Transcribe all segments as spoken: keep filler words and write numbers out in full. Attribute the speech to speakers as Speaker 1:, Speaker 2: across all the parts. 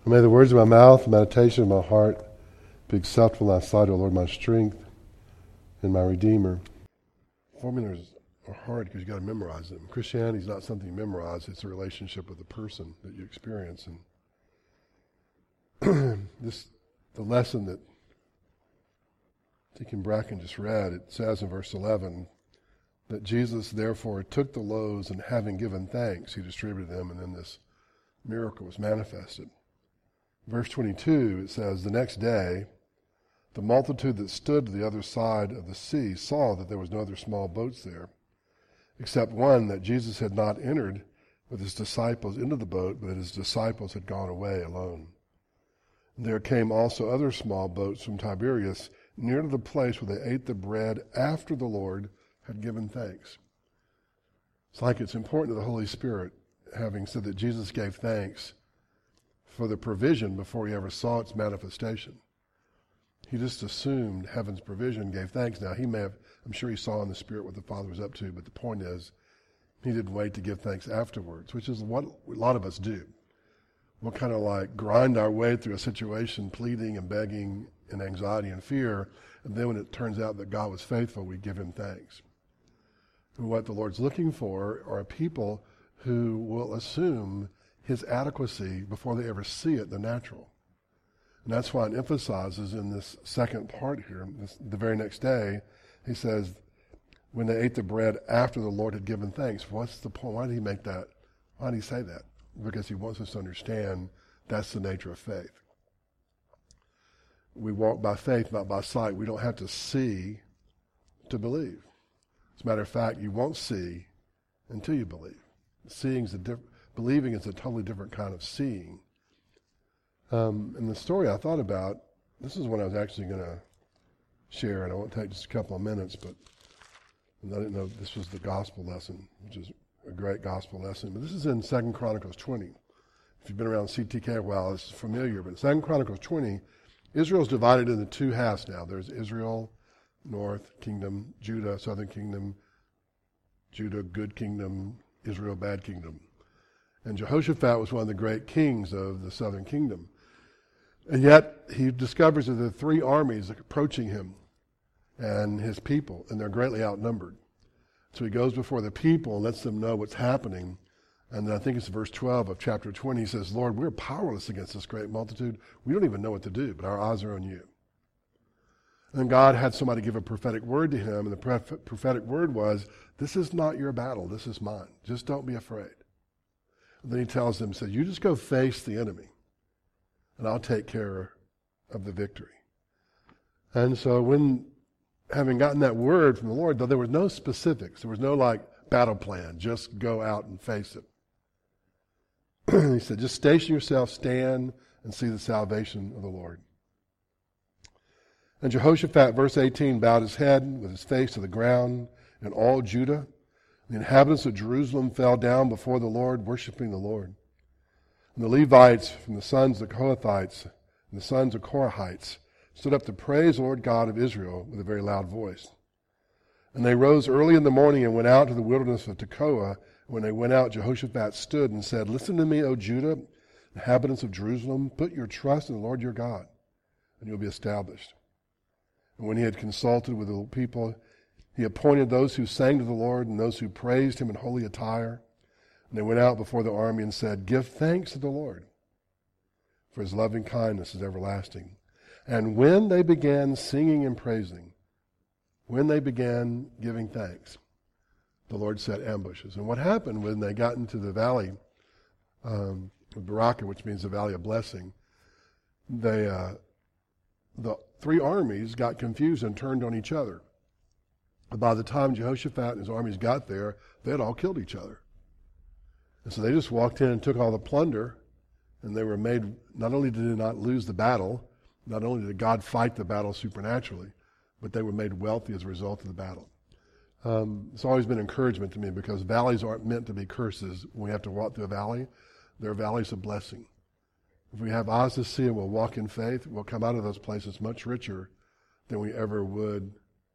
Speaker 1: And may the words of my mouth, the meditation of my heart be acceptable in thy sight, O Lord, my strength and my Redeemer. Formulas are hard because you've got to memorize them. Christianity is not something you memorize. It's a relationship with the person that you experience. And this, the lesson that Deacon Bracken just read, it says in verse eleven that Jesus therefore took the loaves and having given thanks, he distributed them, and then this miracle was manifested. Verse twenty-two, it says, the next day, the multitude that stood to the other side of the sea saw that there was no other small boats there, except one that Jesus had not entered with his disciples into the boat, but that his disciples had gone away alone. And there came also other small boats from Tiberias, near to the place where they ate the bread after the Lord had given thanks. It's like it's important to the Holy Spirit, having said that Jesus gave thanks for the provision before he ever saw its manifestation. He just assumed heaven's provision, gave thanks. Now, he may have, I'm sure he saw in the Spirit what the Father was up to, but the point is, he didn't wait to give thanks afterwards, which is what a lot of us do. We'll kind of like grind our way through a situation, pleading and begging and anxiety and fear, and then when it turns out that God was faithful, we give him thanks. And what the Lord's looking for are people who will assume his adequacy before they ever see it, the natural. And that's why it emphasizes in this second part here, this, the very next day, he says, when they ate the bread after the Lord had given thanks. What's the point? Why did he make that? Why did he say that? Because he wants us to understand that's the nature of faith. We walk by faith, not by sight. We don't have to see to believe. As a matter of fact, you won't see until you believe. Seeing is a diff- believing is a totally different kind of seeing. Um, and the story I thought about, this is what I was actually going to share, and I won't take just a couple of minutes, but I didn't know this was the gospel lesson, which is a great gospel lesson. But this is in Second Chronicles twenty. If you've been around C T K a while, this is familiar. But Second Chronicles twenty, Israel's divided into two halves now. There's Israel, north kingdom, Judah, southern kingdom, Judah, good kingdom, Israel, bad kingdom. And Jehoshaphat was one of the great kings of the southern kingdom. And yet he discovers that there are three armies approaching him and his people, and they're greatly outnumbered. So he goes before the people and lets them know what's happening. And then I think it's verse twelve of chapter twenty. He says, Lord, we're powerless against this great multitude. We don't even know what to do, but our eyes are on you. And then God had somebody give a prophetic word to him, and the prophetic word was, this is not your battle, this is mine. Just don't be afraid. And then he tells them, says, you just go face the enemy, and I'll take care of the victory. And so when, having gotten that word from the Lord, though there was no specifics, there was no like battle plan, just go out and face it. He said, just station yourself, stand, and see the salvation of the Lord. And Jehoshaphat, verse eighteen, bowed his head with his face to the ground, and all Judah, the inhabitants of Jerusalem, fell down before the Lord, worshiping the Lord. And the Levites from the sons of Kohathites and the sons of Korahites stood up to praise the Lord God of Israel with a very loud voice. And they rose early in the morning and went out to the wilderness of Tekoa. When they went out, Jehoshaphat stood and said, listen to me, O Judah, inhabitants of Jerusalem, put your trust in the Lord your God, and you'll be established. And when he had consulted with the people, he appointed those who sang to the Lord and those who praised him in holy attire. And they went out before the army and said, give thanks to the Lord, for his loving kindness is everlasting. And when they began singing and praising, when they began giving thanks, the Lord set ambushes. And what happened when they got into the valley um, of Baraka, which means the valley of blessing, they, uh, the three armies got confused and turned on each other. But by the time Jehoshaphat and his armies got there, they had all killed each other. And so they just walked in and took all the plunder, and they were made, not only did they not lose the battle, not only did God fight the battle supernaturally, but they were made wealthy as a result of the battle. Um, it's always been encouragement to me because valleys aren't meant to be curses. When we have to walk through a valley, they're valleys of blessing. If we have eyes to see and we'll walk in faith, we'll come out of those places much richer than we ever would.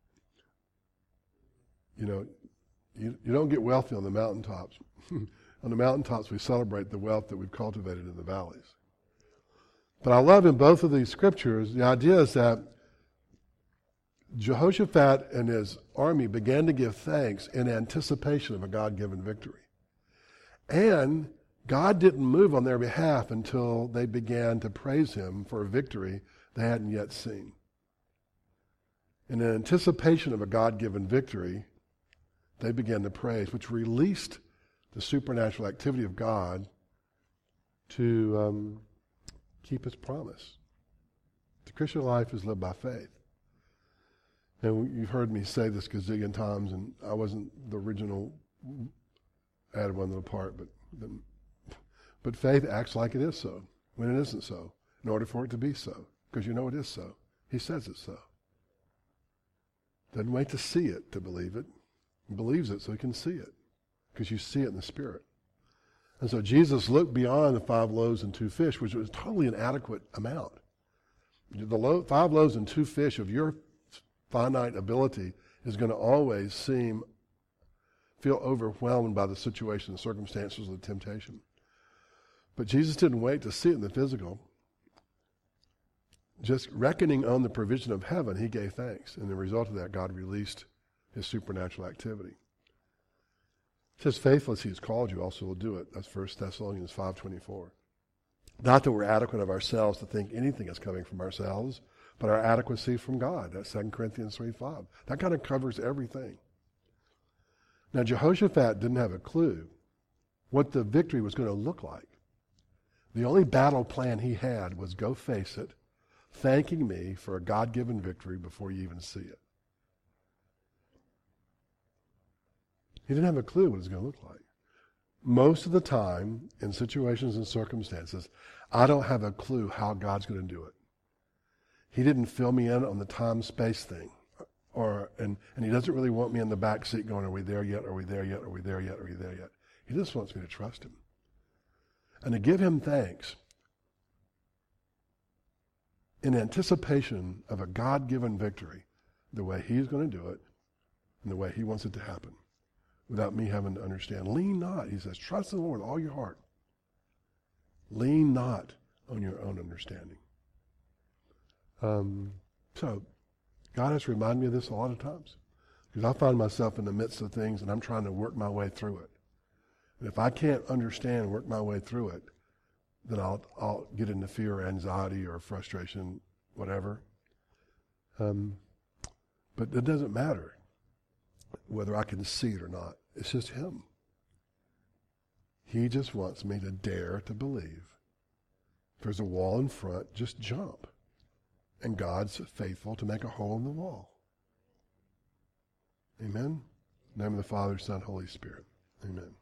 Speaker 1: You know, you, you don't get wealthy on the mountaintops. On the mountaintops, we celebrate the wealth that we've cultivated in the valleys. But I love in both of these scriptures, the idea is that Jehoshaphat and his army began to give thanks in anticipation of a God-given victory. And God didn't move on their behalf until they began to praise him for a victory they hadn't yet seen. In anticipation of a God-given victory, they began to praise, which released the supernatural activity of God to um, keep his promise. The Christian life is lived by faith. And you've heard me say this gazillion times, and I wasn't the original, I added one little part, but, but faith acts like it is so, when it isn't so, in order for it to be so, because you know it is so. He says it's so. Doesn't wait to see it to believe it. He believes it so he can see it, because you see it in the Spirit. And so Jesus looked beyond the five loaves and two fish, which was totally inadequate amount. The lo- five loaves and two fish of your finite ability is going to always seem, feel overwhelmed by the situation, the circumstances, the temptation. But Jesus didn't wait to see it in the physical. Just reckoning on the provision of heaven, he gave thanks. And the result of that, God released his supernatural activity. It says, faithful as he has called you, also will do it. That's First Thessalonians five twenty-four. Not that we're adequate of ourselves to think anything is coming from ourselves, but our adequacy from God. That's Second Corinthians three five. That kind of covers everything. Now, Jehoshaphat didn't have a clue what the victory was going to look like. The only battle plan he had was go face it, thanking me for a God-given victory before you even see it. He didn't have a clue what it was going to look like. Most of the time, in situations and circumstances, I don't have a clue how God's going to do it. He didn't fill me in on the time-space thing. Or and, and he doesn't really want me in the back seat going, are we there yet? Are we there yet? Are we there yet? Are we there yet? He just wants me to trust him. And to give him thanks in anticipation of a God-given victory, the way he's going to do it and the way he wants it to happen, without me having to understand. Lean not, he says, trust in the Lord with all your heart. Lean not on your own understanding. Um, so, God has reminded me of this a lot of times. Because I find myself in the midst of things and I'm trying to work my way through it. And if I can't understand and work my way through it, then I'll, I'll get into fear or anxiety or frustration, whatever. Um, but it doesn't matter whether I can see it or not. It's just him. He just wants me to dare to believe. If there's a wall in front, just jump. And God's faithful to make a hole in the wall. Amen? In the name of the Father, Son, Holy Spirit. Amen.